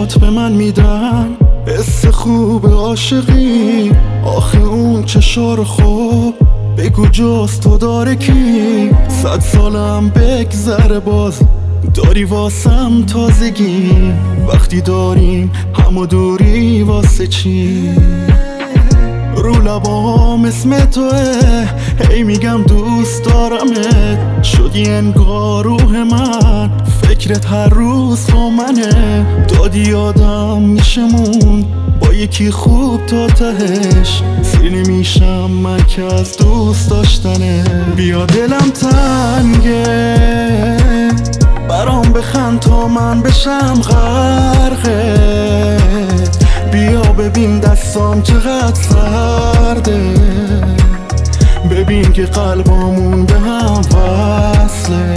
چشمات به من میدن حس خوب عاشقی. آخه اون چشار خوب بگو جز تو داره کی؟ 100 سالم بگذره باز داری واسم تازگی. وقتی داریم همو دوری واسه چی؟ رو لبام اسم توه هی میگم دوست دارمت. شدی انگار روح من فکرت هر روز با منه. دادی یادم میشمون با یکی خوب تا تهش. سیر نمیشم من که از دوست داشتنه. بیا دلم تنگه برام بخند تا من بشم غرقه. بیا ببین دستام چقدر سرده. ببین که قلبامون به هم وصله.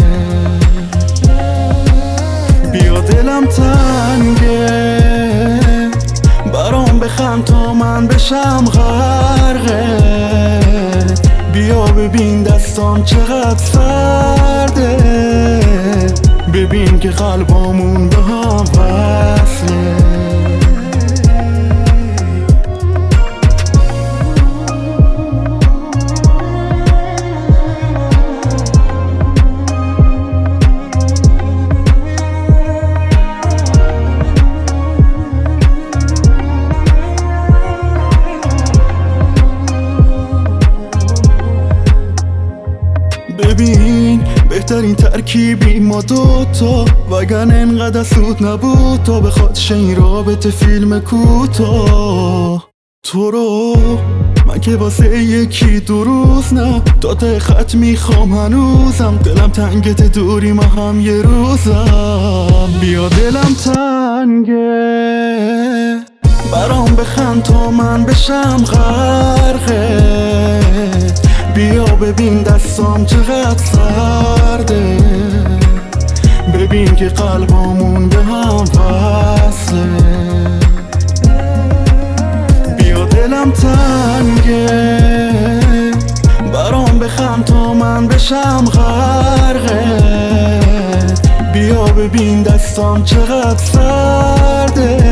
بیا دلم تنگه برام بخند تا من بشم غرقه. بیا ببین دستام چقدر سرده. ببین که قلبامون به هم وصله. ببین بهترین ترکیبی ما دوتا، وگرنه انقدر سود نبود تا بخواد این رابطه فیلم کوتاه. تو رو من که واسه یکی دو روز نه تا ته خط میخوام هنوزم. دلم تنگت دوری ما هم یه روزم. بیا دلم تنگه برام بخند تا من بشم غرقه. بیا ببین دستام چقدر سرده. ببین که قلبامون به هم وصله. بیا دلم تنگه برام بخند تا من بشم غرقه. بیا ببین دستام چقدر سرده.